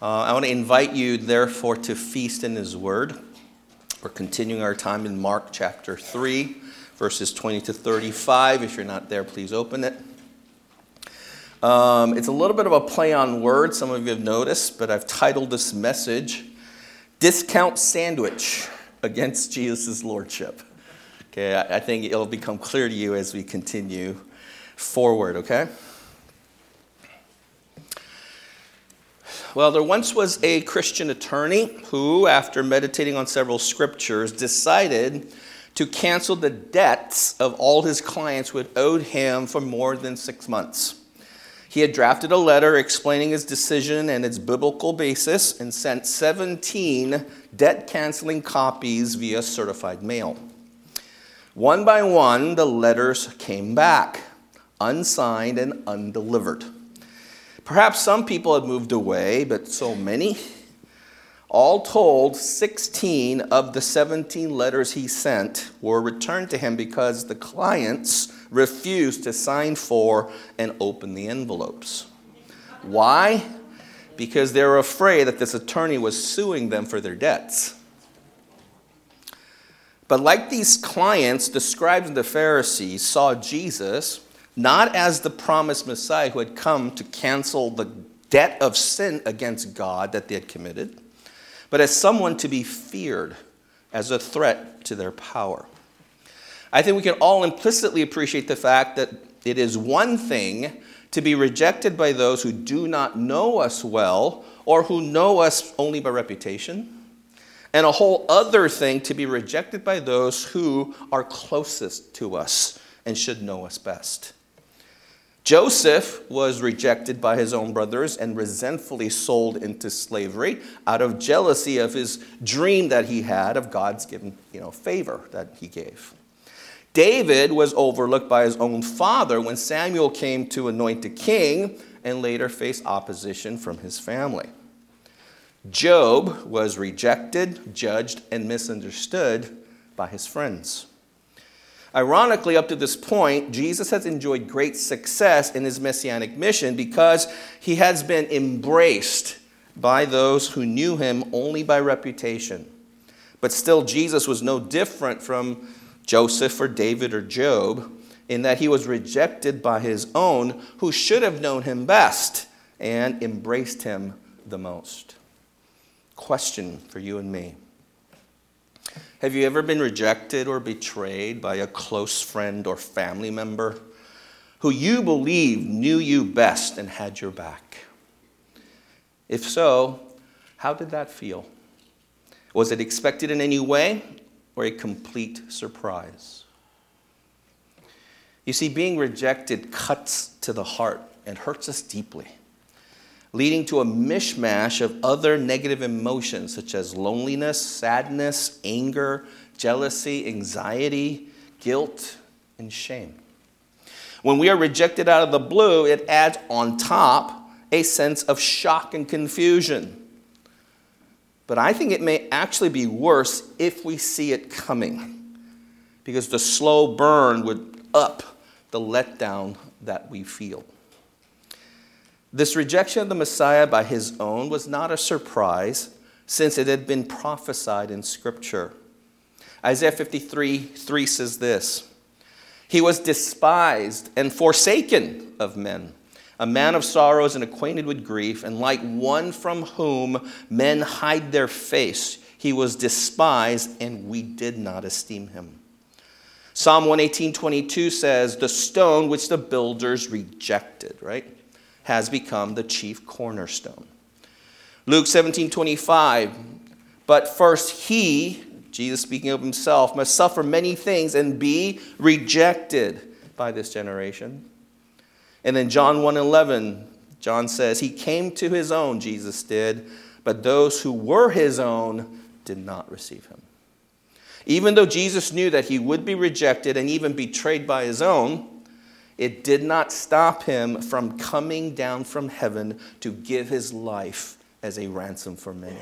I want to invite you, therefore, to feast in his word. We're continuing our time in Mark chapter 3, verses 20 to 35. If you're not there, please open it. It's a little bit of a play on words, some of you have noticed, but I've titled this message, Discount Sandwich Against Jesus' Lordship. Okay, I think it'll become clear to you as we continue forward, okay? Well, there once was a Christian attorney who, after meditating on several scriptures, decided to cancel the debts of all his clients who had owed him for more than 6 months. He had drafted a letter explaining his decision and its biblical basis and sent 17 debt-canceling copies via certified mail. One by one, the letters came back, unsigned and undelivered. Perhaps some people had moved away, but so many. All told, 16 of the 17 letters he sent were returned to him because the clients refused to sign for and open the envelopes. Why? Because they were afraid that this attorney was suing them for their debts. But like these clients, the scribes and the Pharisees saw Jesus not as the promised Messiah who had come to cancel the debt of sin against God that they had committed, but as someone to be feared, as a threat to their power. I think we can all implicitly appreciate the fact that it is one thing to be rejected by those who do not know us well or who know us only by reputation, and a whole other thing to be rejected by those who are closest to us and should know us best. Joseph was rejected by his own brothers and resentfully sold into slavery out of jealousy of his dream that he had of God's given, favor that he gave. David was overlooked by his own father when Samuel came to anoint a king and later faced opposition from his family. Job was rejected, judged, and misunderstood by his friends. Ironically, up to this point, Jesus has enjoyed great success in his messianic mission because he has been embraced by those who knew him only by reputation. But still, Jesus was no different from Joseph or David or Job in that he was rejected by his own who should have known him best and embraced him the most. Question for you and me. Have you ever been rejected or betrayed by a close friend or family member who you believe knew you best and had your back? If so, how did that feel? Was it expected in any way or a complete surprise? You see, being rejected cuts to the heart and hurts us deeply, leading to a mishmash of other negative emotions such as loneliness, sadness, anger, jealousy, anxiety, guilt, and shame. When we are rejected out of the blue, it adds on top a sense of shock and confusion. But I think it may actually be worse if we see it coming, because the slow burn would up the letdown that we feel. This rejection of the Messiah by his own was not a surprise, since it had been prophesied in Scripture. Isaiah 53:3 says this, "He was despised and forsaken of men, a man of sorrows and acquainted with grief, and like one from whom men hide their face, he was despised, and we did not esteem him." Psalm 118:22 says, "The stone which the builders rejected," right, has become the chief cornerstone. Luke 17:25, "But first he," Jesus speaking of himself, "must suffer many things and be rejected by this generation." And then John 1:11, John says, "He came to his own," Jesus did, "but those who were his own did not receive him." Even though Jesus knew that he would be rejected and even betrayed by his own, it did not stop him from coming down from heaven to give his life as a ransom for many.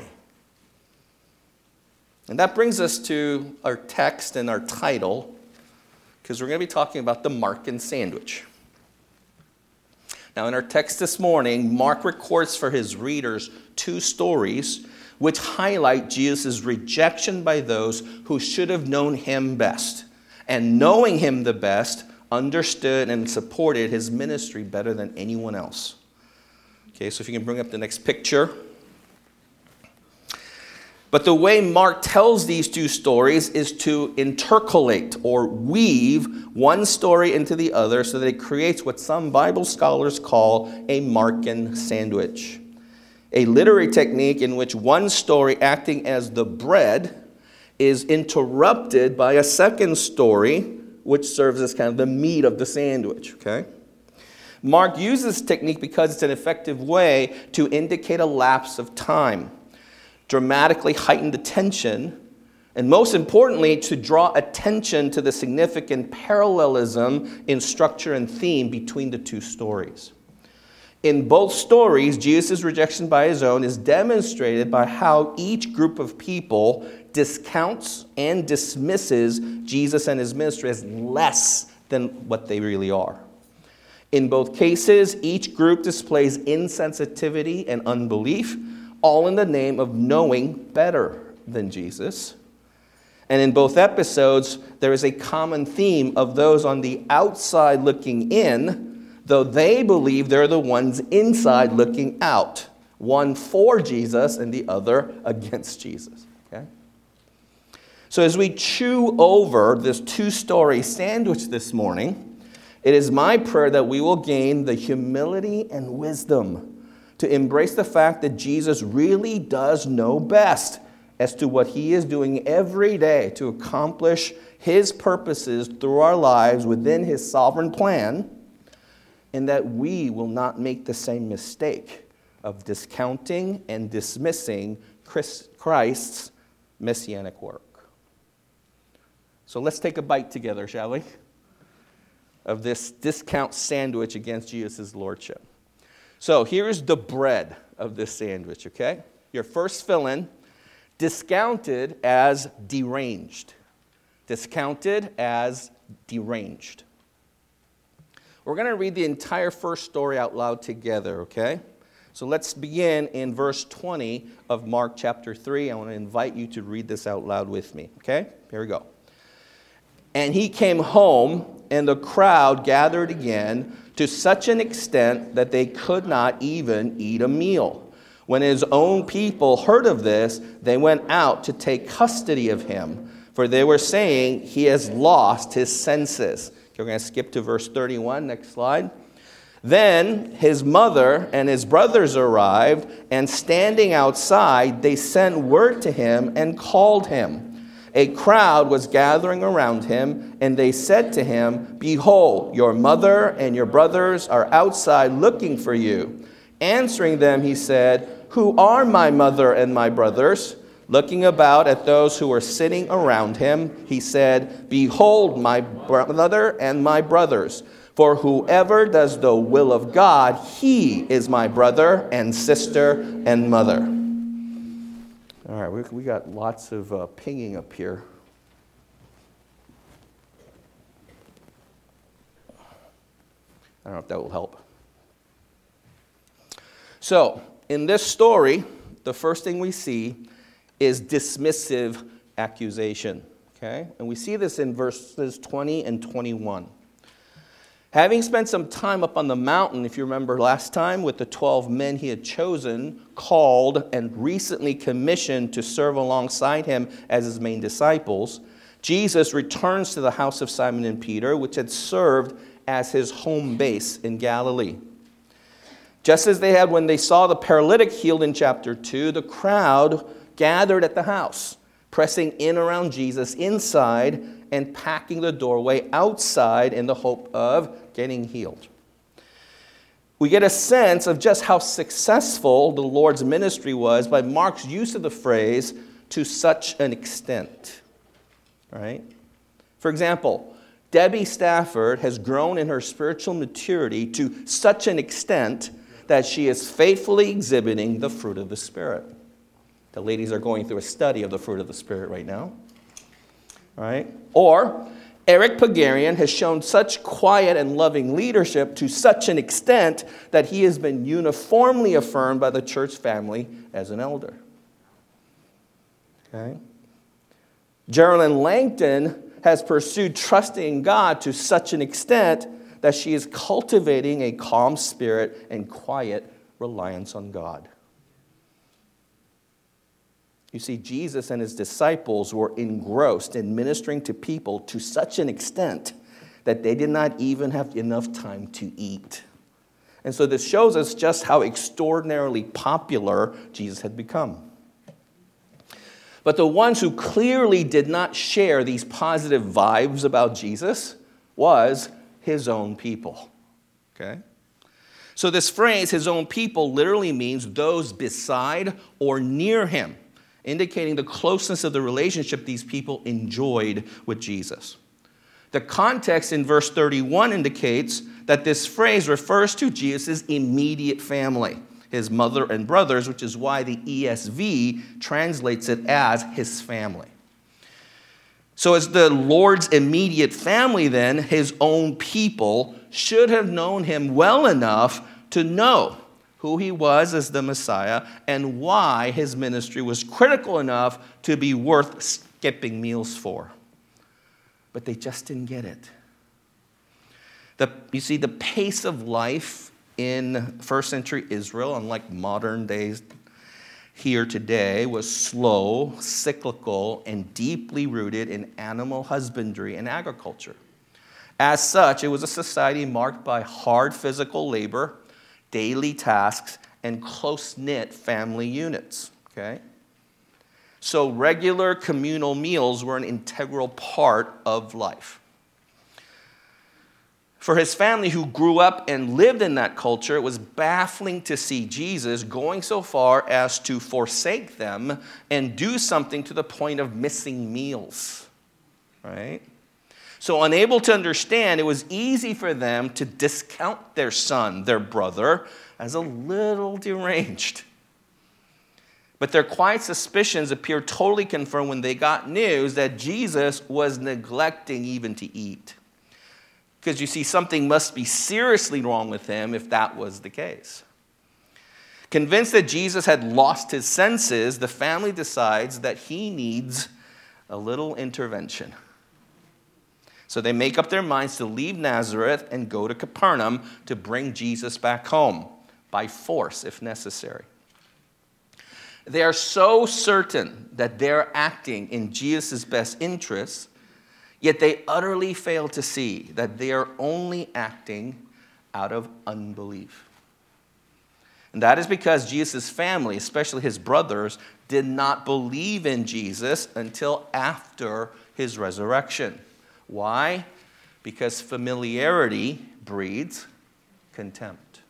And that brings us to our text and our title, because we're going to be talking about the Markan sandwich. Now, in our text this morning, Mark records for his readers two stories which highlight Jesus' rejection by those who should have known him best, and knowing him the best, understood and supported his ministry better than anyone else. Okay, so if you can bring up the next picture. But the way Mark tells these two stories is to intercalate or weave one story into the other so that it creates what some Bible scholars call a Markan sandwich. A literary technique in which one story acting as the bread is interrupted by a second story which serves as kind of the meat of the sandwich, okay? Mark uses this technique because it's an effective way to indicate a lapse of time, dramatically heighten the tension, and most importantly, to draw attention to the significant parallelism in structure and theme between the two stories. In both stories, Jesus' rejection by his own is demonstrated by how each group of people discounts and dismisses Jesus and his ministry as less than what they really are. In both cases, each group displays insensitivity and unbelief, all in the name of knowing better than Jesus. And in both episodes, there is a common theme of those on the outside looking in, though they believe they're the ones inside looking out. One for Jesus and the other against Jesus. Okay? So as we chew over this two-story sandwich this morning, it is my prayer that we will gain the humility and wisdom to embrace the fact that Jesus really does know best as to what he is doing every day to accomplish his purposes through our lives within his sovereign plan, and that we will not make the same mistake of discounting and dismissing Christ's messianic work. So let's take a bite together, shall we, of this discount sandwich against Jesus' lordship. So here's the bread of this sandwich, okay? Your first fill-in, discounted as deranged. Discounted as deranged. We're going to read the entire first story out loud together, okay? So let's begin in verse 20 of Mark chapter 3. I want to invite you to read this out loud with me, okay? Here we go. And he came home, and the crowd gathered again to such an extent that they could not even eat a meal. When his own people heard of this, they went out to take custody of him, for they were saying, he has lost his senses. We're going to skip to verse 31. Next slide. Then his mother and his brothers arrived, and standing outside, they sent word to him and called him. A crowd was gathering around him, and they said to him, behold, your mother and your brothers are outside looking for you. Answering them, he said, who are my mother and my brothers? Looking about at those who were sitting around him, he said, behold, my mother and my brothers. For whoever does the will of God, he is my brother and sister and mother. All right, we got lots of pinging up here. I don't know if that will help. So, in this story, the first thing we see is dismissive accusation. Okay? And we see this in verses 20 and 21. Having spent some time up on the mountain, if you remember last time, with the 12 men he had chosen, called, and recently commissioned to serve alongside him as his main disciples, Jesus returns to the house of Simon and Peter, which had served as his home base in Galilee. Just as they had when they saw the paralytic healed in chapter 2, the crowd gathered at the house, pressing in around Jesus inside and packing the doorway outside in the hope of getting healed. We get a sense of just how successful the Lord's ministry was by Mark's use of the phrase, to such an extent. Right? For example, Debbie Stafford has grown in her spiritual maturity to such an extent that she is faithfully exhibiting the fruit of the Spirit. The ladies are going through a study of the fruit of the Spirit right now. All right? Or Eric Pagarian has shown such quiet and loving leadership to such an extent that he has been uniformly affirmed by the church family as an elder. Okay? Geraldine Langton has pursued trusting in God to such an extent that she is cultivating a calm spirit and quiet reliance on God. You see, Jesus and his disciples were engrossed in ministering to people to such an extent that they did not even have enough time to eat. And so this shows us just how extraordinarily popular Jesus had become. But the ones who clearly did not share these positive vibes about Jesus was his own people. Okay? So this phrase, his own people, literally means those beside or near him, indicating the closeness of the relationship these people enjoyed with Jesus. The context in verse 31 indicates that this phrase refers to Jesus' immediate family, his mother and brothers, which is why the ESV translates it as his family. So as the Lord's immediate family then, his own people should have known him well enough to know who he was as the Messiah and why his ministry was critical enough to be worth skipping meals for. But they just didn't get it. You see, the pace of life in first century Israel, unlike modern days here today, was slow, cyclical, and deeply rooted in animal husbandry and agriculture. As such, it was a society marked by hard physical labor, daily tasks, and close-knit family units. Okay? So regular communal meals were an integral part of life. For his family who grew up and lived in that culture, it was baffling to see Jesus going so far as to forsake them and do something to the point of missing meals. Right? So unable to understand, it was easy for them to discount their son, their brother, as a little deranged. But their quiet suspicions appeared totally confirmed when they got news that Jesus was neglecting even to eat. Because you see, something must be seriously wrong with him if that was the case. Convinced that Jesus had lost his senses, the family decides that he needs a little intervention. So they make up their minds to leave Nazareth and go to Capernaum to bring Jesus back home, by force if necessary. They are so certain that they're acting in Jesus' best interests, yet they utterly fail to see that they are only acting out of unbelief. And that is because Jesus' family, especially his brothers, did not believe in Jesus until after his resurrection. Why? Because familiarity breeds contempt.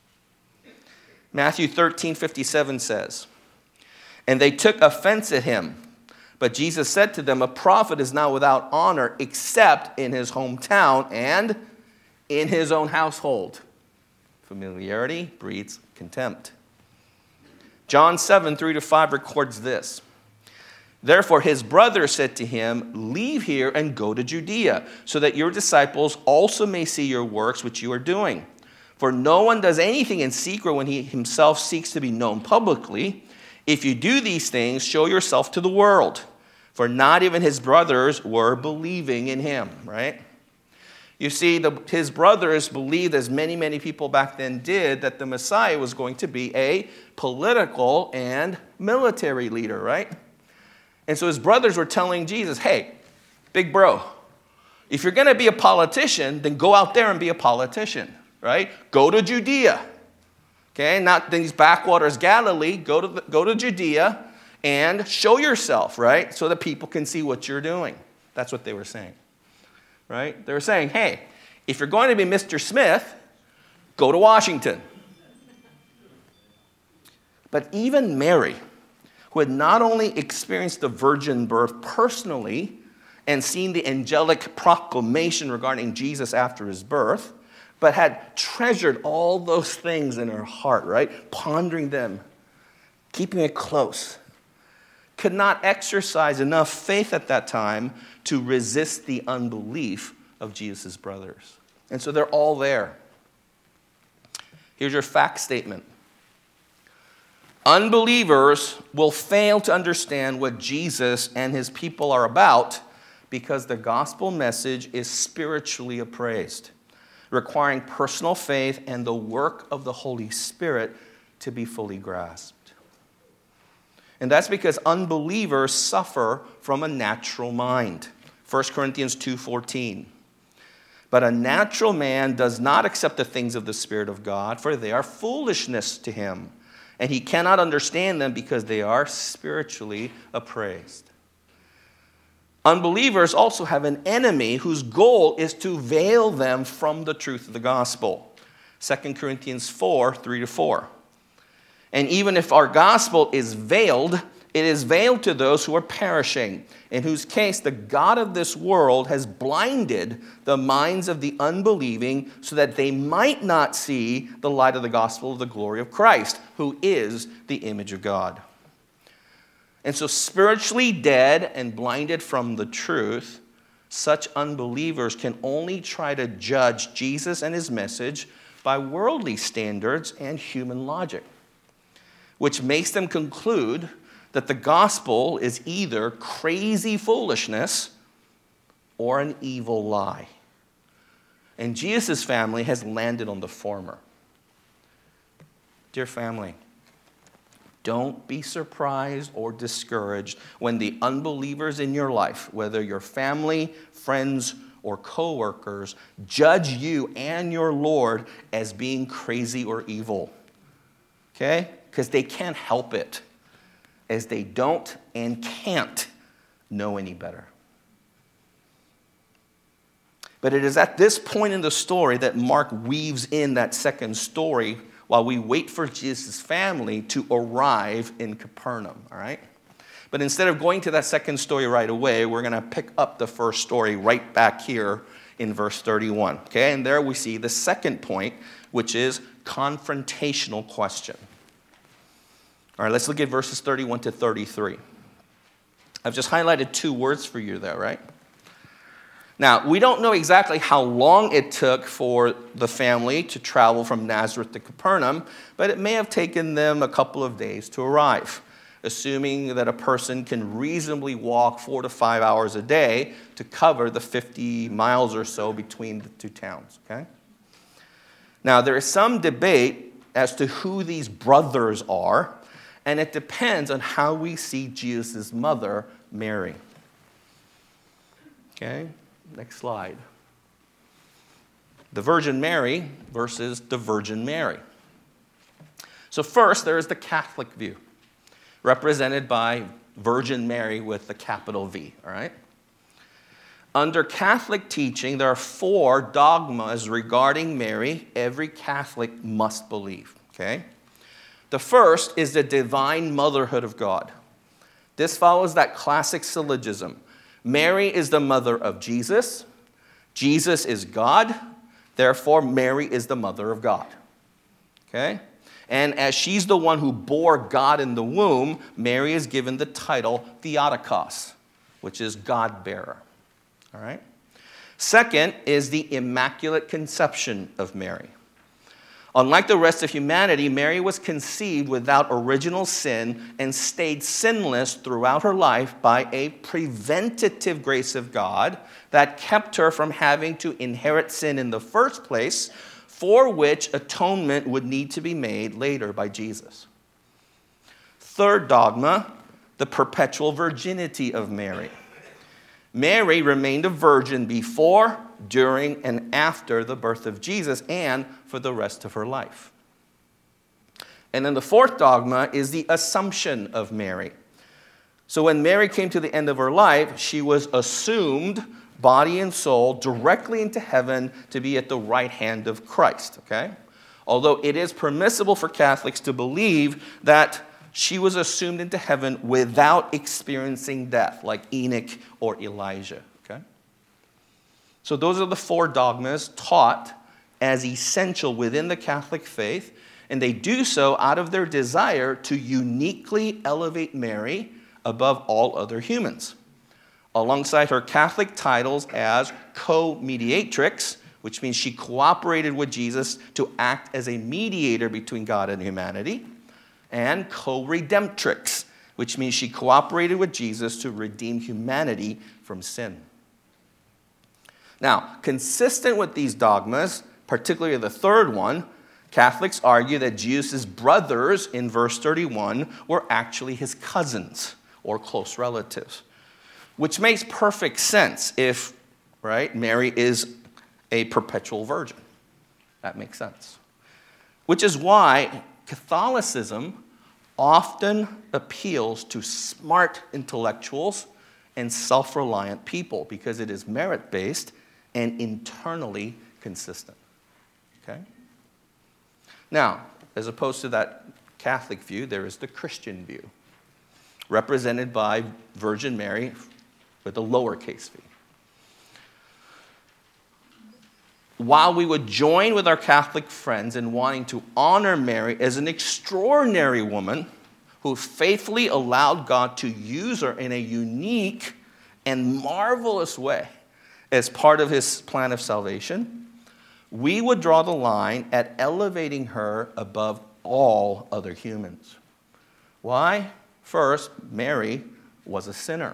Matthew 13:57 says, "And they took offense at him. But Jesus said to them, a prophet is not without honor except in his hometown and in his own household." Familiarity breeds contempt. John 7:3-5 records this. "Therefore his brothers said to him, 'Leave here and go to Judea, so that your disciples also may see your works which you are doing. For no one does anything in secret when he himself seeks to be known publicly. If you do these things, show yourself to the world.' For not even his brothers were believing in him," right? You see, his brothers believed, as many people back then did, that the Messiah was going to be a political and military leader, right? And so his brothers were telling Jesus, "Hey, big bro, if you're going to be a politician, then go out there and be a politician, right? Go to Judea. Okay, not these backwaters Galilee. Go to Judea and show yourself, right? So that people can see what you're doing." That's what they were saying, right? They were saying, "Hey, if you're going to be Mr. Smith, go to Washington." But even Mary, who had not only experienced the virgin birth personally and seen the angelic proclamation regarding Jesus after his birth, but had treasured all those things in her heart, right? Pondering them, keeping it close. could not exercise enough faith at that time to resist the unbelief of Jesus' brothers. And so they're all there. Here's your fact statement. Unbelievers will fail to understand what Jesus and his people are about because the gospel message is spiritually appraised, requiring personal faith and the work of the Holy Spirit to be fully grasped. And that's because unbelievers suffer from a natural mind. 1 Corinthians 2:14. But a natural man does not accept the things of the Spirit of God, for they are foolishness to him, and he cannot understand them because they are spiritually appraised. Unbelievers also have an enemy whose goal is to veil them from the truth of the gospel. 2 Corinthians 4:3-4. And even if our gospel is veiled, it is veiled to those who are perishing, in whose case the God of this world has blinded the minds of the unbelieving so that they might not see the light of the gospel of the glory of Christ, who is the image of God. And so spiritually dead and blinded from the truth, such unbelievers can only try to judge Jesus and his message by worldly standards and human logic, which makes them conclude that the gospel is either crazy foolishness or an evil lie. And Jesus' family has landed on the former. Dear family, don't be surprised or discouraged when the unbelievers in your life, whether your family, friends, or co-workers, judge you and your Lord as being crazy or evil. Okay? Because they can't help it, as they don't and can't know any better. But it is at this point in the story that Mark weaves in that second story while we wait for Jesus' family to arrive in Capernaum, all right? But instead of going to that second story right away, we're going to pick up the first story right back here in verse 31, okay? And there we see the second point, which is confrontational question. All right, let's look at verses 31-33. I've just highlighted two words for you there, right? Now, we don't know exactly how long it took for the family to travel from Nazareth to Capernaum, but it may have taken them a couple of days to arrive, assuming that a person can reasonably walk 4 to 5 hours a day to cover the 50 miles or so between the two towns, okay? Now, there is some debate as to who these brothers are, and it depends on how we see Jesus' mother, Mary. Okay, next slide. The Virgin Mary versus the Virgin Mary. So first, there is the Catholic view, represented by Virgin Mary with the capital V, all right? Under Catholic teaching, there are 4 dogmas regarding Mary every Catholic must believe, okay? The first is the divine motherhood of God. This follows that classic syllogism. Mary is the mother of Jesus. Jesus is God. Therefore, Mary is the mother of God. Okay? And as she's the one who bore God in the womb, Mary is given the title Theotokos, which is God-bearer. All right? Second is the Immaculate Conception of Mary. Unlike the rest of humanity, Mary was conceived without original sin and stayed sinless throughout her life by a preventative grace of God that kept her from having to inherit sin in the first place, for which atonement would need to be made later by Jesus. Third dogma, the perpetual virginity of Mary. Mary remained a virgin before, during, and after the birth of Jesus, and for the rest of her life. And then the fourth dogma is the Assumption of Mary. So when Mary came to the end of her life, she was assumed, body and soul, directly into heaven to be at the right hand of Christ, okay? Although it is permissible for Catholics to believe that she was assumed into heaven without experiencing death, like Enoch or Elijah, okay? So those are the 4 dogmas taught as essential within the Catholic faith, and they do so out of their desire to uniquely elevate Mary above all other humans. Alongside her Catholic titles as co-mediatrix, which means she cooperated with Jesus to act as a mediator between God and humanity, and co-redemptrix, which means she cooperated with Jesus to redeem humanity from sin. Now, consistent with these dogmas, particularly the third one, Catholics argue that Jesus' brothers in verse 31 were actually his cousins or close relatives, which makes perfect sense if, right, Mary is a perpetual virgin. That makes sense. Which is why Catholicism often appeals to smart intellectuals and self-reliant people because it is merit-based and internally consistent. Okay? Now, as opposed to that Catholic view, there is the Christian view, represented by Virgin Mary with a lowercase v. While we would join with our Catholic friends in wanting to honor Mary as an extraordinary woman who faithfully allowed God to use her in a unique and marvelous way as part of his plan of salvation, we would draw the line at elevating her above all other humans. Why? First, Mary was a sinner.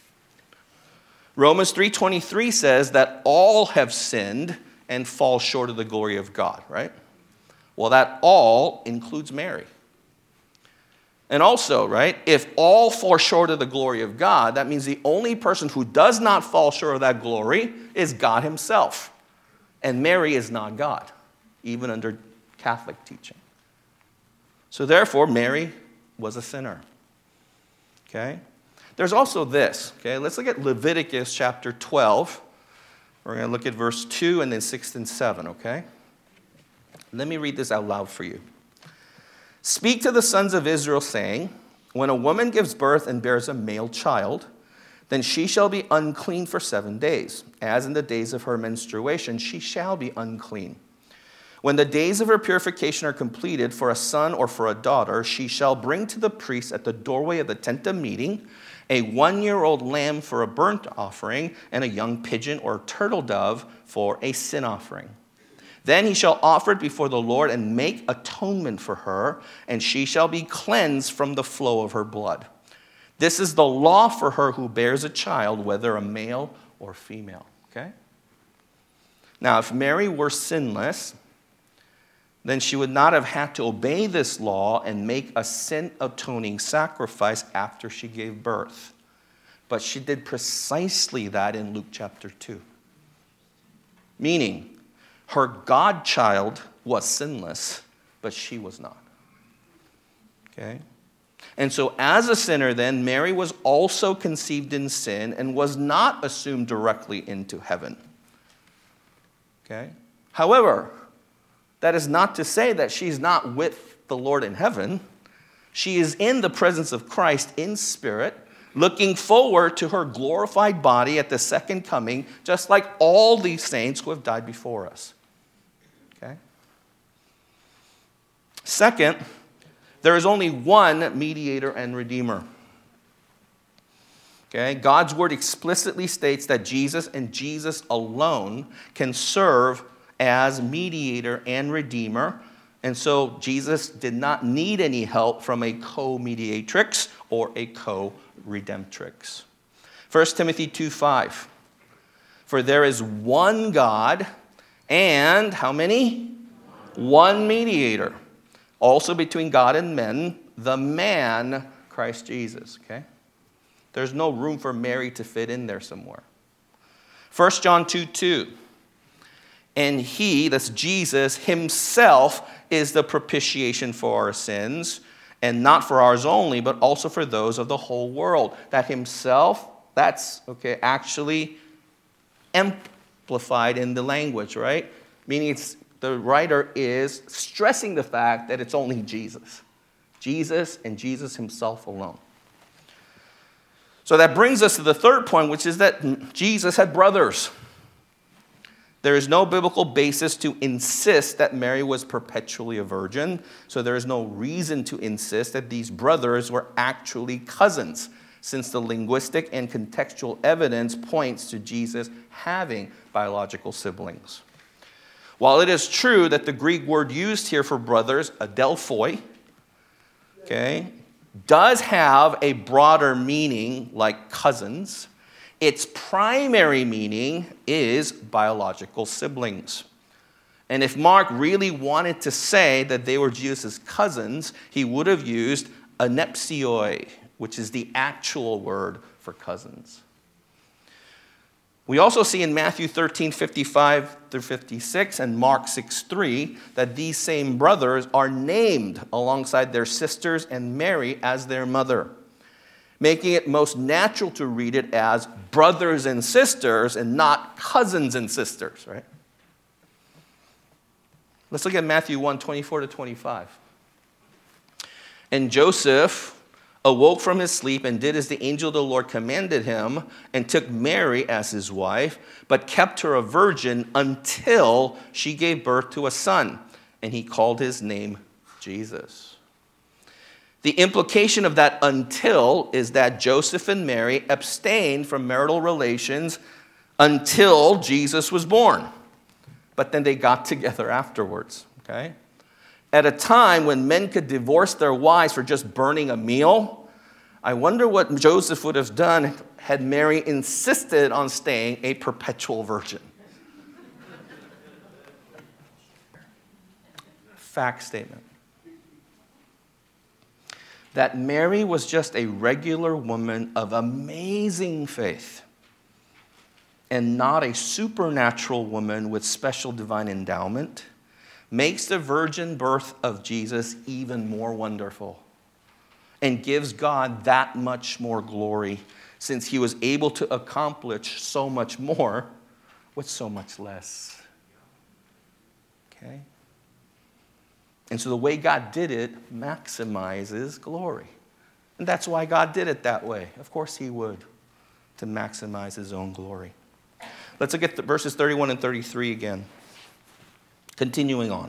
Romans 3:23 says that all have sinned and fall short of the glory of God, right? Well, that all includes Mary. And also, right, if all fall short of the glory of God, that means the only person who does not fall short of that glory is God himself. And Mary is not God, even under Catholic teaching. So therefore, Mary was a sinner. Okay? There's also this. Okay? Let's look at Leviticus chapter 12. We're going to look at verse 2 and then 6 and 7, okay? Let me read this out loud for you. Speak to the sons of Israel, saying, when a woman gives birth and bears a male child, then she shall be unclean for 7 days. As in the days of her menstruation, she shall be unclean. When the days of her purification are completed for a son or for a daughter, she shall bring to the priest at the doorway of the tent of meeting a 1-year-old lamb for a burnt offering and a young pigeon or turtle dove for a sin offering. Then he shall offer it before the Lord and make atonement for her, and she shall be cleansed from the flow of her blood. This is the law for her who bears a child, whether a male or female. Okay? Now, if Mary were sinless, then she would not have had to obey this law and make a sin-atoning sacrifice after she gave birth. But she did precisely that in Luke chapter 2. Meaning, her godchild was sinless, but she was not. Okay? And so as a sinner then, Mary was also conceived in sin and was not assumed directly into heaven. Okay? However, that is not to say that she's not with the Lord in heaven. She is in the presence of Christ in spirit, looking forward to her glorified body at the second coming, just like all these saints who have died before us. Okay? Second, there is only one mediator and redeemer. Okay? God's word explicitly states that Jesus and Jesus alone can serve as mediator and redeemer. And so Jesus did not need any help from a co-mediatrix or a co-redemptrix. 1 Timothy 2:5. For there is one God and how many? One mediator. Also between God and men, the man Christ Jesus. Okay? There's no room for Mary to fit in there somewhere. 1 John 2:2. And he, that's Jesus, himself is the propitiation for our sins, and not for ours only, but also for those of the whole world. That himself, that's, okay, actually amplified in the language, right? Meaning the writer is stressing the fact that it's only Jesus. Jesus and Jesus himself alone. So that brings us to the third point, which is that Jesus had brothers. There is no biblical basis to insist that Mary was perpetually a virgin, so there is no reason to insist that these brothers were actually cousins. since the linguistic and contextual evidence points to Jesus having biological siblings. While it is true that the Greek word used here for brothers, adelphoi, okay, does have a broader meaning like cousins, its primary meaning is biological siblings. And if Mark really wanted to say that they were Jesus' cousins, he would have used anepsioi, which is the actual word for cousins. We also see in Matthew 13:55 through 56 and Mark 6:3 that these same brothers are named alongside their sisters and Mary as their mother, making it most natural to read it as brothers and sisters and not cousins and sisters, right? Let's look at Matthew 1:24 to 25. And Joseph awoke from his sleep and did as the angel of the Lord commanded him and took Mary as his wife, but kept her a virgin until she gave birth to a son, and he called his name Jesus. The implication of that until is that Joseph and Mary abstained from marital relations until Jesus was born. But then they got together afterwards, okay? At a time when men could divorce their wives for just burning a meal, I wonder what Joseph would have done had Mary insisted on staying a perpetual virgin. Fact statement. That Mary was just a regular woman of amazing faith and not a supernatural woman with special divine endowment makes the virgin birth of Jesus even more wonderful and gives God that much more glory since he was able to accomplish so much more with so much less. Okay? And so the way God did it maximizes glory. And that's why God did it that way. Of course he would, to maximize his own glory. Let's look at verses 31 and 33 again. Continuing on.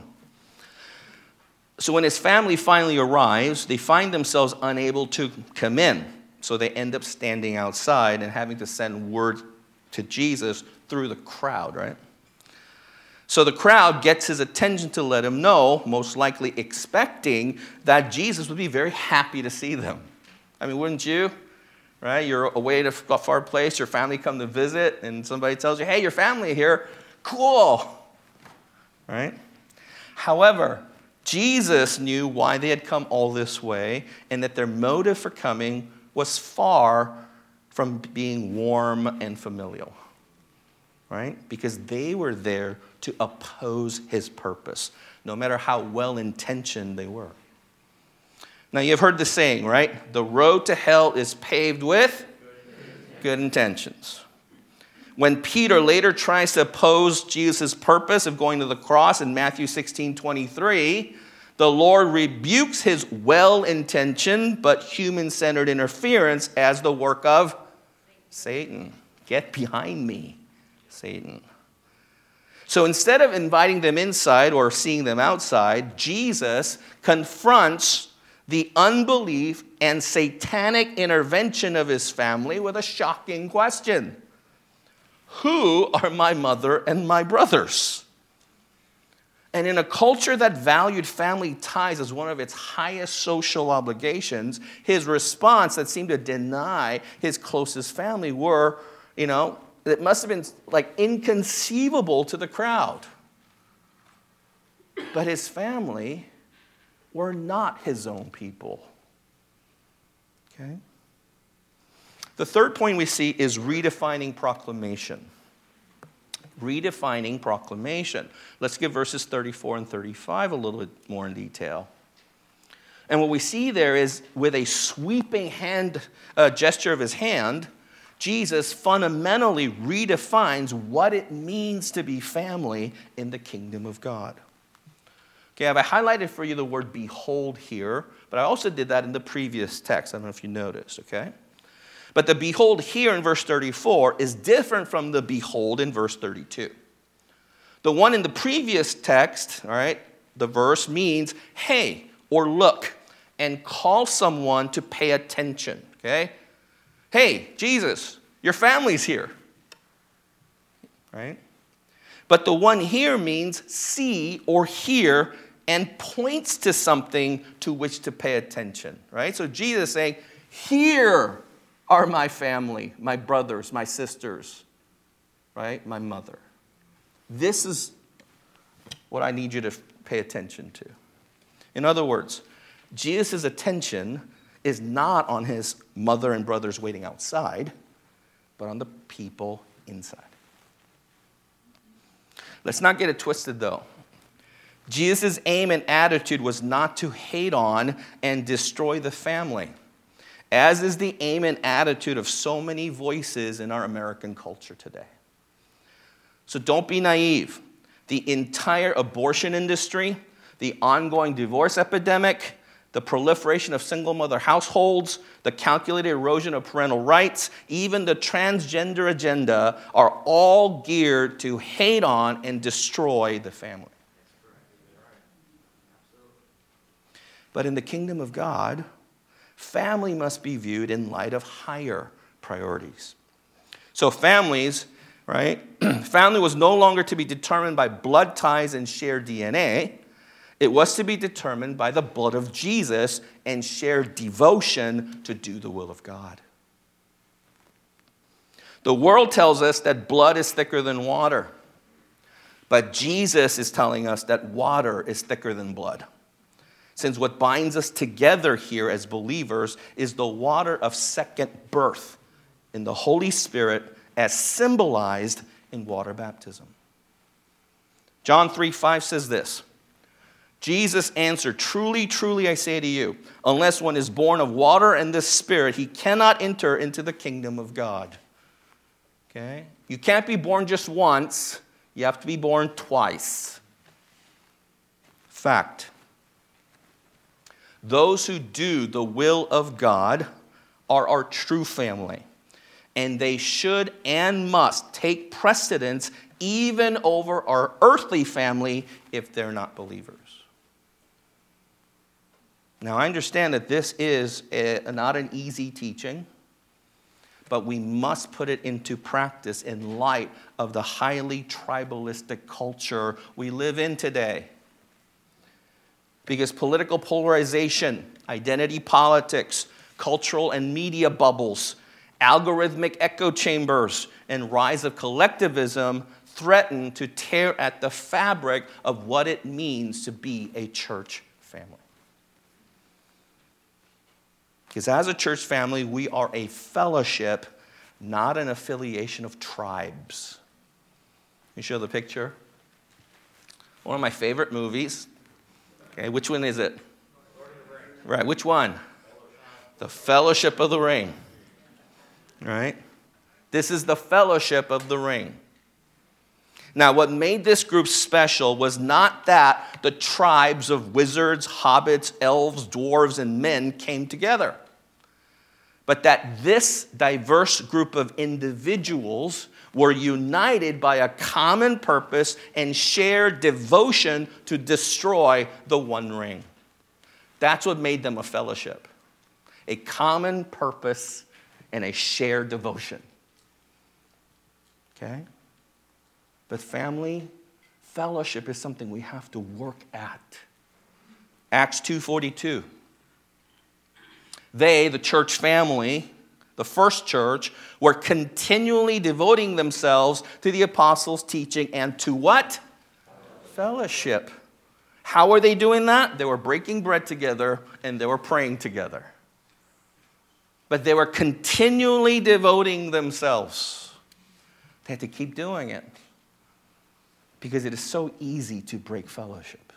So when his family finally arrives, they find themselves unable to come in. So they end up standing outside and having to send word to Jesus through the crowd, right? So the crowd gets his attention to let him know, most likely expecting that Jesus would be very happy to see them. I mean, wouldn't you? Right? You're away at a far place, your family come to visit, and somebody tells you, hey, your family here, cool. Right? However, Jesus knew why they had come all this way and that their motive for coming was far from being warm and familial. Right? Because they were there to oppose his purpose, no matter how well-intentioned they were. Now, you've heard the saying, right? The road to hell is paved with good intentions. When Peter later tries to oppose Jesus' purpose of going to the cross in Matthew 16:23, the Lord rebukes his well-intentioned but human-centered interference as the work of Satan. Get behind me, Satan. So instead of inviting them inside or seeing them outside, Jesus confronts the unbelief and satanic intervention of his family with a shocking question. Who are my mother and my brothers? And in a culture that valued family ties as one of its highest social obligations, his response that seemed to deny his closest family were, it must have been like inconceivable to the crowd. But his family were not his own people. Okay? The third point we see is redefining proclamation. Redefining proclamation. Let's give verses 34 and 35 a little bit more in detail. And what we see there is with a sweeping gesture of his hand, Jesus fundamentally redefines what it means to be family in the kingdom of God. Okay, I've highlighted for you the word behold here, but I also did that in the previous text. I don't know if you noticed, okay? But the behold here in verse 34 is different from the behold in verse 32. The one in the previous text, all right, the verse means, hey, or look, and call someone to pay attention, okay? hey, Jesus, your family's here. Right? But the one here means see or hear and points to something to which to pay attention. Right? So Jesus is saying, here are my family, my brothers, my sisters, right? My mother. This is what I need you to pay attention to. In other words, Jesus' attention is not on his mother and brothers waiting outside, but on the people inside. Let's not get it twisted, though. Jesus' aim and attitude was not to hate on and destroy the family, as is the aim and attitude of so many voices in our American culture today. So don't be naive. The entire abortion industry, the ongoing divorce epidemic, the proliferation of single mother households, the calculated erosion of parental rights, even the transgender agenda are all geared to hate on and destroy the family. But in the kingdom of God, family must be viewed in light of higher priorities. So families, right? Family was no longer to be determined by blood ties and shared DNA. It was to be determined by the blood of Jesus and shared devotion to do the will of God. The world tells us that blood is thicker than water. But Jesus is telling us that water is thicker than blood. Since what binds us together here as believers is the water of second birth in the Holy Spirit as symbolized in water baptism. John 3:5 says this, Jesus answered, truly, truly, I say to you, unless one is born of water and the Spirit, he cannot enter into the kingdom of God. Okay? You can't be born just once. You have to be born twice. Fact. Those who do the will of God are our true family, and they should and must take precedence even over our earthly family if they're not believers. Now, I understand that this is not an easy teaching, but we must put it into practice in light of the highly tribalistic culture we live in today. Because political polarization, identity politics, cultural and media bubbles, algorithmic echo chambers, and rise of collectivism threaten to tear at the fabric of what it means to be a church family. Because as a church family, we are a fellowship, not an affiliation of tribes. Can you show the picture? One of my favorite movies. Okay, which one is it? Right, which one? The Fellowship of the Ring. Right? This is the Fellowship of the Ring. Now, what made this group special was not that the tribes of wizards, hobbits, elves, dwarves, and men came together, but that this diverse group of individuals were united by a common purpose and shared devotion to destroy the One Ring. That's what made them a fellowship. A common purpose and a shared devotion. Okay? But family, fellowship is something we have to work at. Acts 2:42. They, the church family, the first church, were continually devoting themselves to the apostles' teaching and to what? Fellowship. How were they doing that? They were breaking bread together and they were praying together. But they were continually devoting themselves. They had to keep doing it because it is so easy to break fellowship.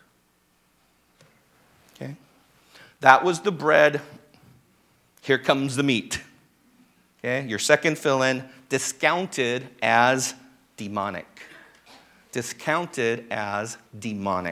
Okay? That was the bread. Here comes the meat. Okay, your second fill-in, discounted as demonic. Discounted as demonic.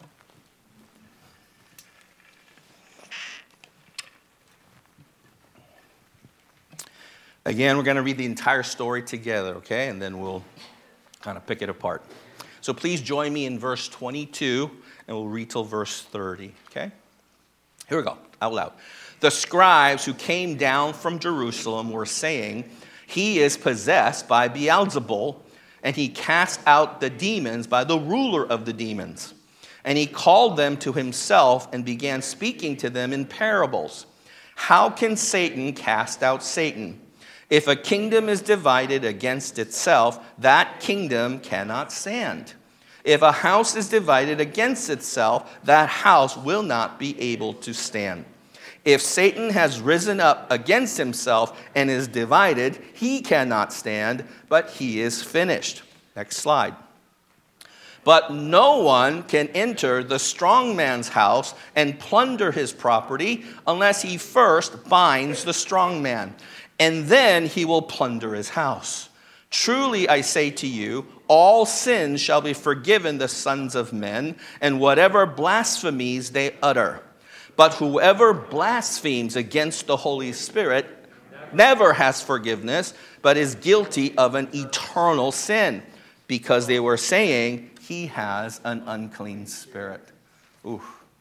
Again, we're going to read the entire story together, okay? And then we'll kind of pick it apart. So please join me in verse 22, and we'll read till verse 30, okay? Here we go, out loud. The scribes who came down from Jerusalem were saying, "He is possessed by Beelzebul, and he cast out the demons by the ruler of the demons." And he called them to himself and began speaking to them in parables. "How can Satan cast out Satan? If a kingdom is divided against itself, that kingdom cannot stand. If a house is divided against itself, that house will not be able to stand. If Satan has risen up against himself and is divided, he cannot stand, but he is finished." Next slide. "But no one can enter the strong man's house and plunder his property unless he first binds the strong man, and then he will plunder his house. Truly I say to you, all sins shall be forgiven the sons of men, and whatever blasphemies they utter. But whoever blasphemes against the Holy Spirit never has forgiveness, but is guilty of an eternal sin, because they were saying, 'He has an unclean spirit.'" Ooh.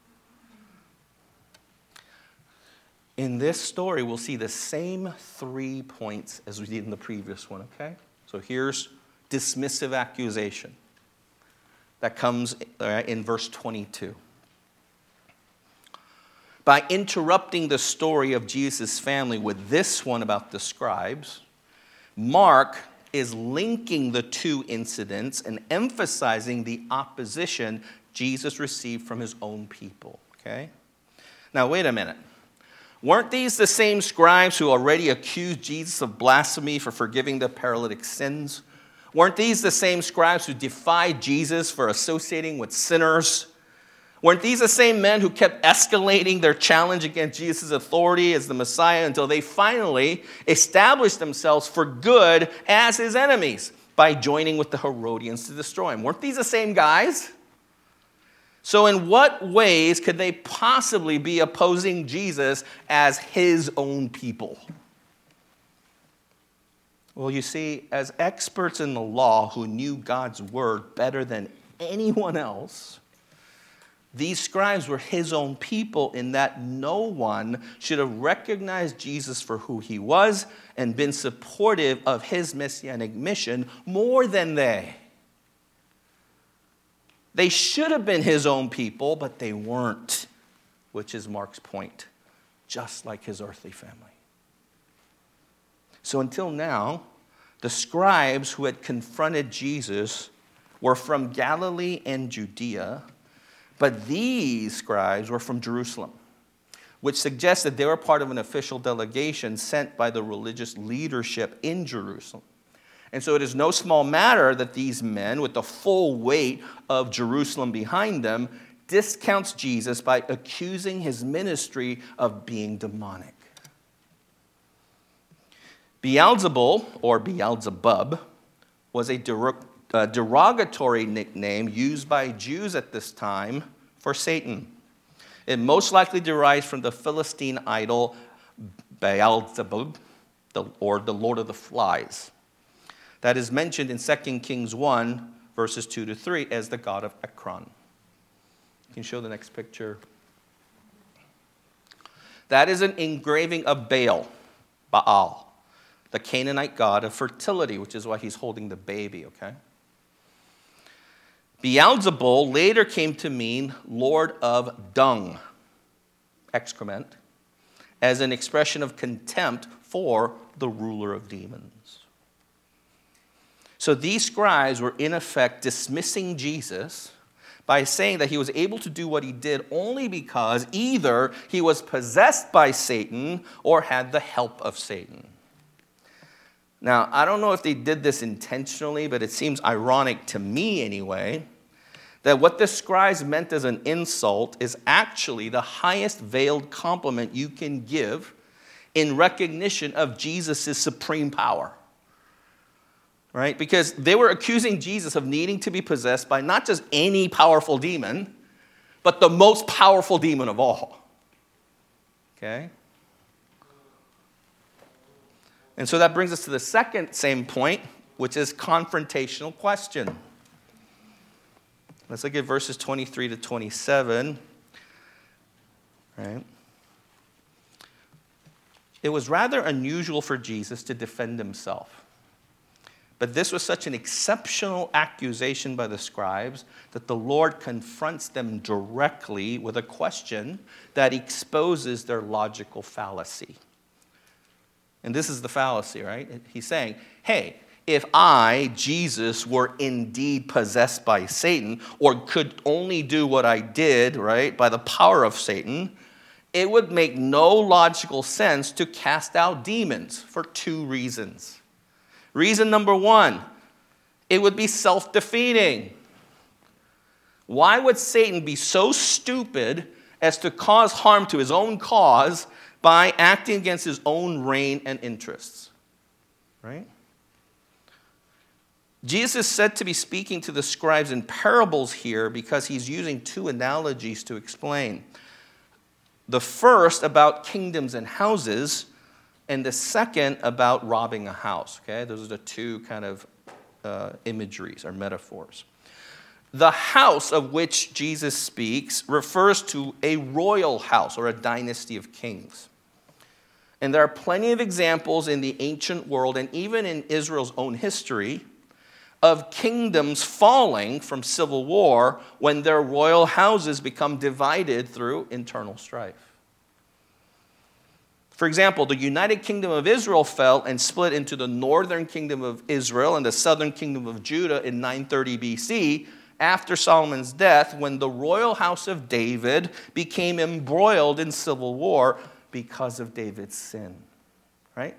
In this story, we'll see the same 3 points as we did in the previous one, okay? So here's dismissive accusation. That comes in verse 22. By interrupting the story of Jesus' family with this one about the scribes, Mark is linking the two incidents and emphasizing the opposition Jesus received from his own people, okay? Now, wait a minute. Weren't these the same scribes who already accused Jesus of blasphemy for forgiving the paralytic's sins? Weren't these the same scribes who defied Jesus for associating with sinners? Weren't these the same men who kept escalating their challenge against Jesus' authority as the Messiah until they finally established themselves for good as his enemies by joining with the Herodians to destroy him? Weren't these the same guys? So in what ways could they possibly be opposing Jesus as his own people? Well, you see, as experts in the law who knew God's word better than anyone else, these scribes were his own people in that no one should have recognized Jesus for who he was and been supportive of his messianic mission more than they. They should have been his own people, but they weren't, which is Mark's point, just like his earthly family. So until now, the scribes who had confronted Jesus were from Galilee and Judea, but these scribes were from Jerusalem, which suggests that they were part of an official delegation sent by the religious leadership in Jerusalem. And so it is no small matter that these men, with the full weight of Jerusalem behind them, discounts Jesus by accusing his ministry of being demonic. Beelzebul, or Beelzebub, was a derogatory nickname used by Jews at this time for Satan. It most likely derives from the Philistine idol Beelzebub, or the Lord of the Flies. That is mentioned in 2 Kings 1, verses 2 to 3, as the god of Ekron. You can show the next picture. That is an engraving of Baal, the Canaanite god of fertility, which is why he's holding the baby, okay? Beelzebul later came to mean Lord of Dung, excrement, as an expression of contempt for the ruler of demons. So these scribes were in effect dismissing Jesus by saying that he was able to do what he did only because either he was possessed by Satan or had the help of Satan. Now, I don't know if they did this intentionally, but it seems ironic to me anyway, that what the scribes meant as an insult is actually the highest veiled compliment you can give in recognition of Jesus' supreme power. Right? Because they were accusing Jesus of needing to be possessed by not just any powerful demon, but the most powerful demon of all. Okay? And so that brings us to the second same point, which is confrontational question. Let's look at verses 23 to 27. Right? It was rather unusual for Jesus to defend himself. But this was such an exceptional accusation by the scribes that the Lord confronts them directly with a question that exposes their logical fallacy. And this is the fallacy, right? He's saying, hey, if I, Jesus, were indeed possessed by Satan, or could only do what I did, right, by the power of Satan, it would make no logical sense to cast out demons for two reasons. Reason number one, it would be self-defeating. Why would Satan be so stupid as to cause harm to his own cause by acting against his own reign and interests? Right? Jesus is said to be speaking to the scribes in parables here because he's using two analogies to explain. The first about kingdoms and houses, and the second about robbing a house. Okay, those are the two kind of imageries or metaphors. The house of which Jesus speaks refers to a royal house or a dynasty of kings. And there are plenty of examples in the ancient world and even in Israel's own history of kingdoms falling from civil war when their royal houses become divided through internal strife. For example, the United Kingdom of Israel fell and split into the northern kingdom of Israel and the southern kingdom of Judah in 930 BC after Solomon's death, when the royal house of David became embroiled in civil war because of David's sin. Right?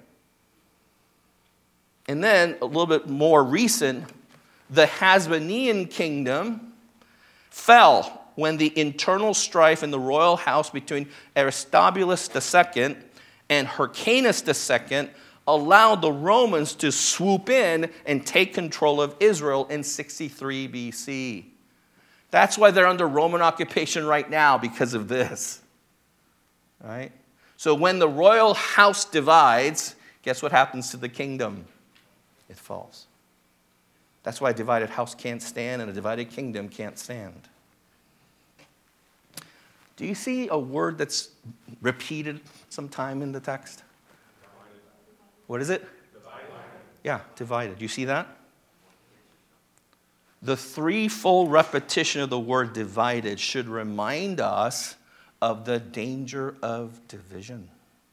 And then, a little bit more recent, the Hasmonean kingdom fell when the internal strife in the royal house between Aristobulus II and Hyrcanus II allowed the Romans to swoop in and take control of Israel in 63 BC. That's why they're under Roman occupation right now, because of this. Right? So when the royal house divides, guess what happens to the kingdom? It falls. That's why a divided house can't stand and a divided kingdom can't stand. Do you see a word that's repeated sometime in the text? What is it? Divided. Yeah, divided. Do you see that? The threefold repetition of the word divided should remind us of the danger of division.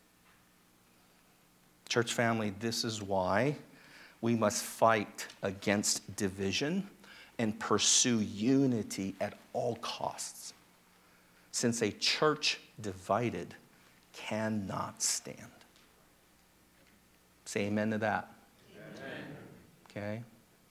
Church family, this is why we must fight against division and pursue unity at all costs, since a church divided cannot stand. Say amen to that. Amen. Okay?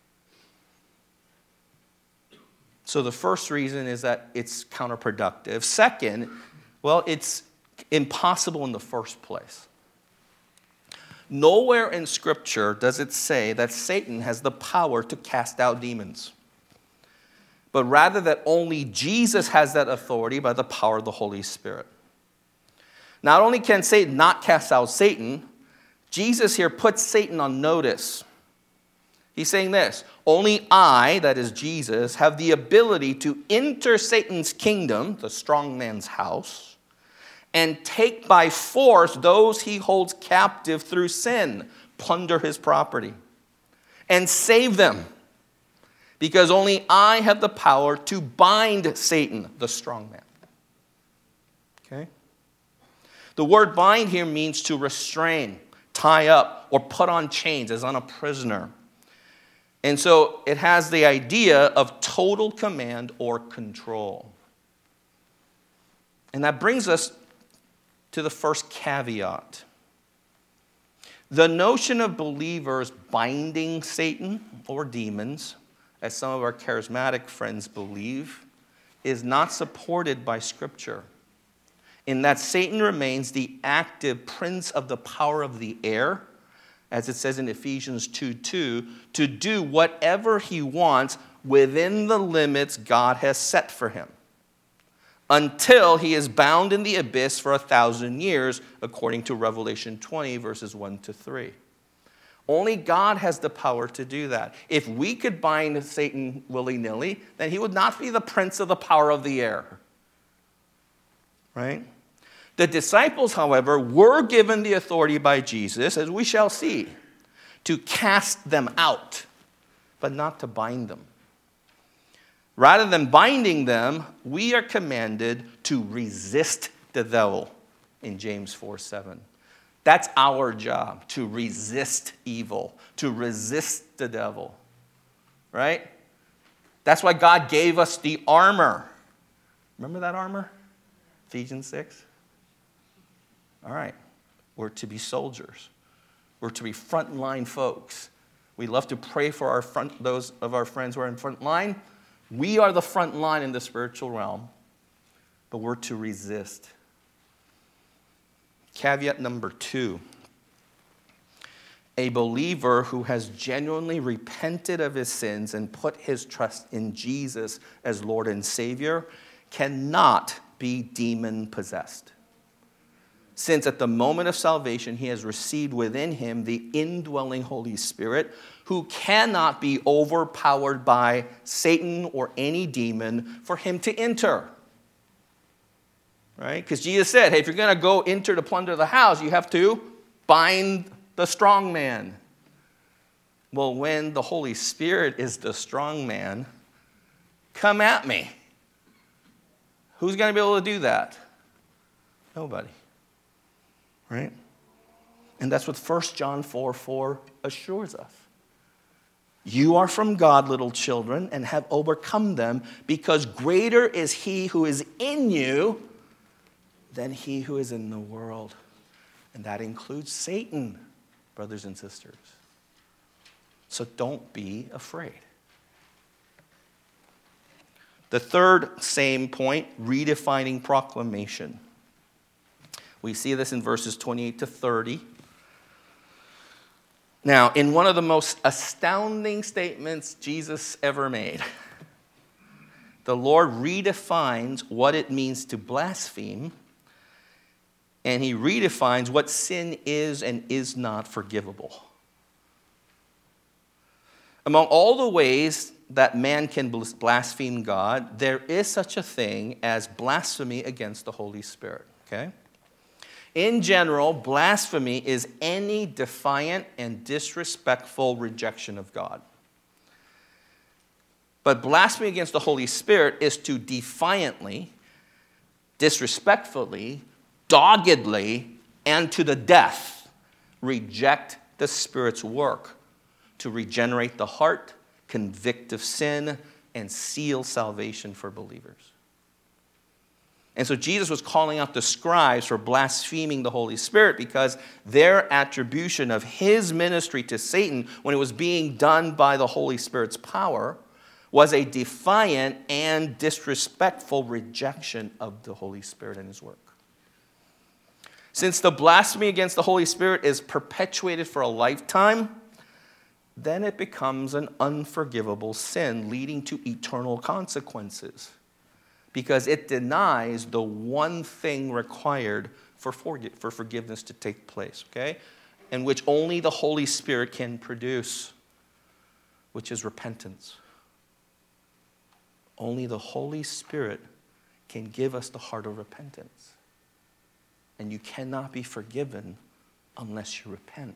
So the first reason is that it's counterproductive. Second, well, it's impossible in the first place. Nowhere in Scripture does it say that Satan has the power to cast out demons, but rather that only Jesus has that authority by the power of the Holy Spirit. Not only can Satan not cast out Satan, Jesus here puts Satan on notice. He's saying this: only I, that is Jesus, have the ability to enter Satan's kingdom, the strong man's house, and take by force those he holds captive through sin, plunder his property, and save them. Because only I have the power to bind Satan, the strong man. Okay? The word bind here means to restrain, tie up, or put on chains, as on a prisoner. And so it has the idea of total command or control. And that brings us to the first caveat. The notion of believers binding Satan or demons, as some of our charismatic friends believe, is not supported by Scripture, in that Satan remains the active prince of the power of the air, as it says in Ephesians 2:2, to do whatever he wants within the limits God has set for him, until he is bound in the abyss for 1,000 years, according to Revelation 20, verses 1-3. Only God has the power to do that. If we could bind Satan willy-nilly, then he would not be the prince of the power of the air. Right? The disciples, however, were given the authority by Jesus, as we shall see, to cast them out, but not to bind them. Rather than binding them, we are commanded to resist the devil in James 4:7. That's our job, to resist evil, to resist the devil, right? That's why God gave us the armor. Remember that armor? Ephesians 6. All right. We're to be soldiers. We're to be frontline folks. We love to pray for those of our friends who are in front line. We are the front line in the spiritual realm, but we're to resist. Caveat number 2. A believer who has genuinely repented of his sins and put his trust in Jesus as Lord and Savior cannot be demon-possessed, since at the moment of salvation he has received within him the indwelling Holy Spirit, who cannot be overpowered by Satan or any demon for him to enter. Right? Because Jesus said, hey, if you're going to go enter to plunder the house, you have to bind the strong man. Well, when the Holy Spirit is the strong man, come at me. Who's going to be able to do that? Nobody. Right? And that's what 1 John 4:4 assures us. You are from God, little children, and have overcome them, because greater is he who is in you than he who is in the world. And that includes Satan, brothers and sisters. So don't be afraid. The third same point, redefining proclamation. We see this in verses 28 to 30. Now, in one of the most astounding statements Jesus ever made, the Lord redefines what it means to blaspheme, and he redefines what sin is and is not forgivable. Among all the ways that man can blaspheme God, there is such a thing as blasphemy against the Holy Spirit, okay? In general, blasphemy is any defiant and disrespectful rejection of God. But blasphemy against the Holy Spirit is to defiantly, disrespectfully, doggedly, and to the death reject the Spirit's work to regenerate the heart, convict of sin, and seal salvation for believers. And so Jesus was calling out the scribes for blaspheming the Holy Spirit because their attribution of his ministry to Satan when it was being done by the Holy Spirit's power was a defiant and disrespectful rejection of the Holy Spirit and his work. Since the blasphemy against the Holy Spirit is perpetuated for a lifetime, then it becomes an unforgivable sin leading to eternal consequences, because it denies the one thing required for forgiveness to take place, okay? And which only the Holy Spirit can produce, which is repentance. Only the Holy Spirit can give us the heart of repentance. And you cannot be forgiven unless you repent.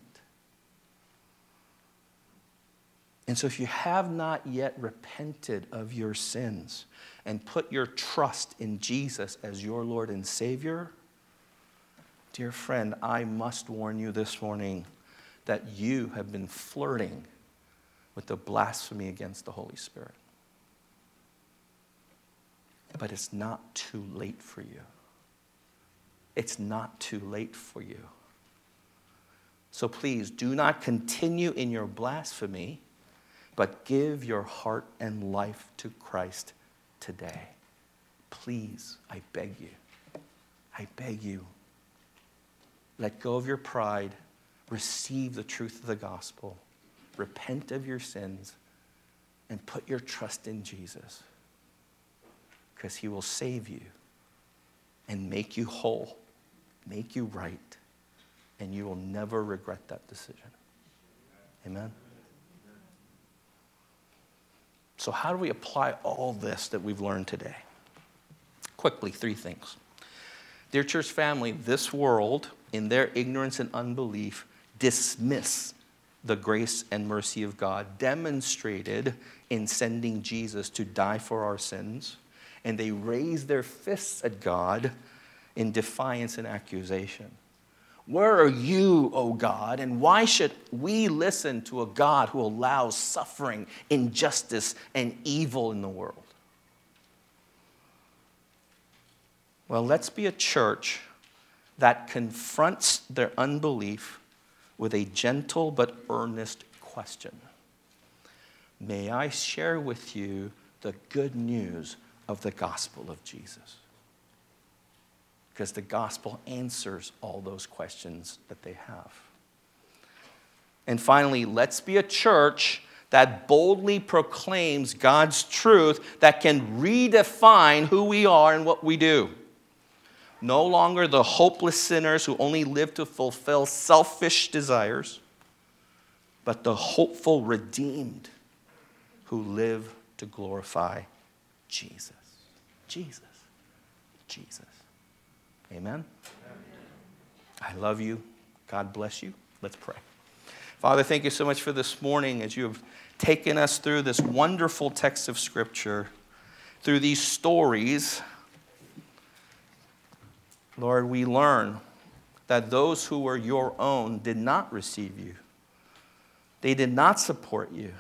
And so if you have not yet repented of your sins and put your trust in Jesus as your Lord and Savior, dear friend, I must warn you this morning that you have been flirting with the blasphemy against the Holy Spirit. But it's not too late for you. It's not too late for you. So please do not continue in your blasphemy, but give your heart and life to Christ today. Please, I beg you. I beg you. Let go of your pride. Receive the truth of the gospel. Repent of your sins and put your trust in Jesus, because he will save you and make you whole, make you right, and you will never regret that decision. Amen? So how do we apply all this that we've learned today? Quickly, 3 things. Dear church family, this world, in their ignorance and unbelief, dismiss the grace and mercy of God demonstrated in sending Jesus to die for our sins. And they raise their fists at God in defiance and accusation. Where are you, O God? And why should we listen to a God who allows suffering, injustice, and evil in the world? Well, let's be a church that confronts their unbelief with a gentle but earnest question. May I share with you the good news of the gospel of Jesus? Because the gospel answers all those questions that they have. And finally, let's be a church that boldly proclaims God's truth that can redefine who we are and what we do. No longer the hopeless sinners who only live to fulfill selfish desires, but the hopeful redeemed who live to glorify Jesus. Jesus. Jesus. Amen? I love you. God bless you. Let's pray. Father, thank you so much for this morning as you have taken us through this wonderful text of Scripture, through these stories. Lord, we learn that those who were your own did not receive you. They did not support you.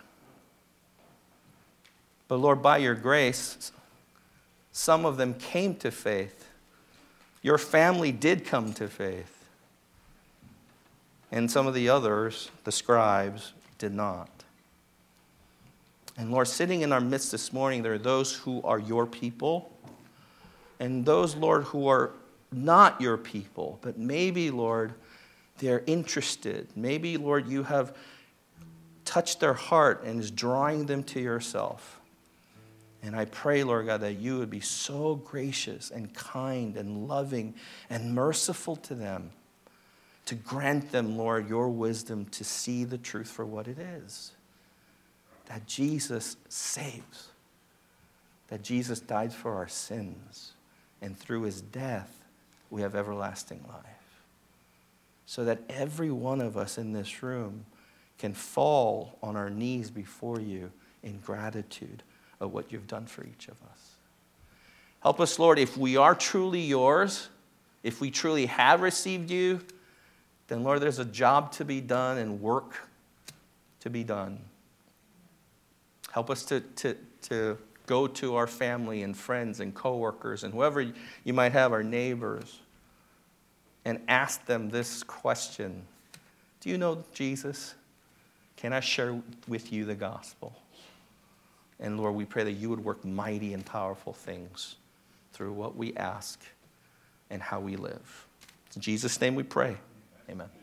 But Lord, by your grace, some of them came to faith. Your family did come to faith. And some of the others, the scribes, did not. And Lord, sitting in our midst this morning, there are those who are your people, and those, Lord, who are not your people, but maybe, Lord, they're interested. Maybe, Lord, you have touched their heart and is drawing them to yourself. And I pray, Lord God, that you would be so gracious and kind and loving and merciful to them, to grant them, Lord, your wisdom to see the truth for what it is. That Jesus saves. That Jesus died for our sins. And through his death, we have everlasting life. So that every one of us in this room can fall on our knees before you in gratitude of what you've done for each of us. Help us, Lord, if we are truly yours, if we truly have received you, then, Lord, there's a job to be done and work to be done. Help us to go to our family and friends and coworkers and whoever you might have, our neighbors, and ask them this question. Do you know Jesus? Can I share with you the gospel? And Lord, we pray that you would work mighty and powerful things through what we ask and how we live. In Jesus' name we pray. Amen.